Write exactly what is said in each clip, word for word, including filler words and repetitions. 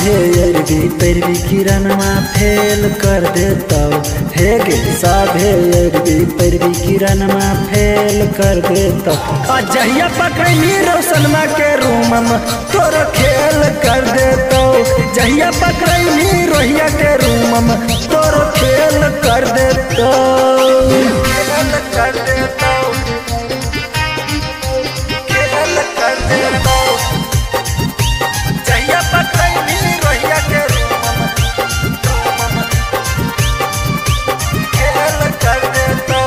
साभे अरबी पैरवी किरणवा फेल कर देता हे गे साभे अरबी पैरवी किरणवा फेल कर देता जहिया पकड़ी रोशनमा के रूम तोर खेल कर देता जहिया पकड़ी रोहिया के रूम तोर खेल कर देता खेल कर देता खेल कर देता जहिया पकड़ी रोहिया के रूम खेल कर देता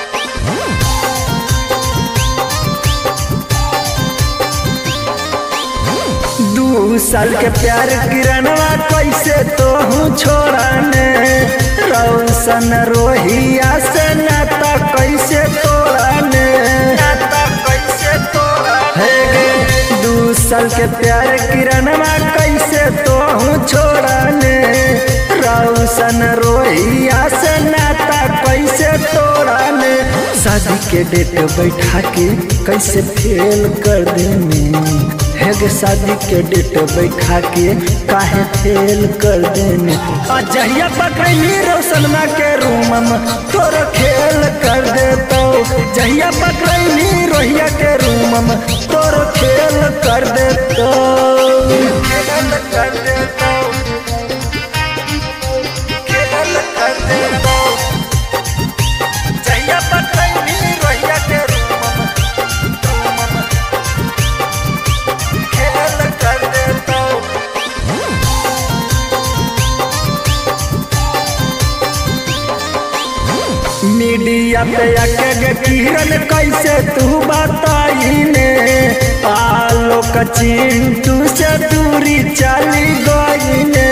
दू साल के प्यार किरणवा कैसे तो हूँ छोड़ाने रोशन रोहिया से नाता कैसे तोड़ाने नाता कैसे तोड़ाने दू साल के प्यार किरणवा कैसे तो हूँ छोड़ाने रोशन रोहिया से नाता कैसे तोड़ाने शादी के डेट बैठा के कैसे फेल कर देने है शादी के डेट बैठा के काहे फेल कर देने जहिया पकड़ी रोशनमा के रूम तोर खेल कर देता जहिया पकड़ी रोहिया के रूम तोर खेल कर देता खेल कर देता खेल कर देता जहिया पकड़ी रोहिया के रूम खेल कर देता मीडिया पे आके किरण कैसे तू बताई ने आलोक चिंटू से दूरी चली गई ने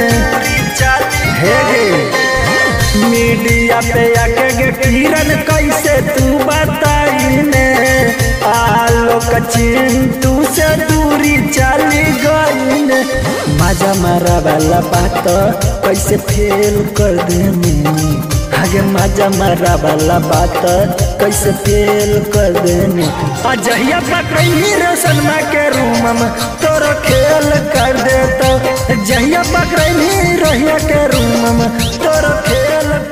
हे मीडिया पे आके किरण कैसे तू बताई ने आलोक चिंटू से दूरी चली गई ने मजा मारा वाला बात कैसे फेल कर देने आगे मजा मारा वाला बात कैसे फेल कर देने जहिया पकड़ी रोशनमा के रूम तोर खेल कर देता जहिया पकड़ी रोहिया के रूम तोर खेल